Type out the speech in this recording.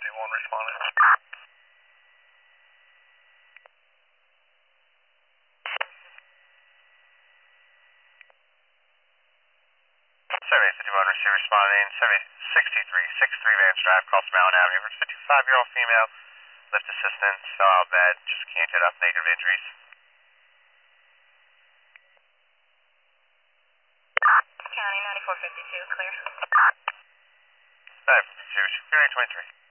51 responding. Survey 51 receiver responding. Survey 63 Vance Drive, across Mountain Avenue. For 55-year-old female, lift assistance, fell out of bed, just can't get up, negative injuries. County 9452, clear. 952, Superior 23.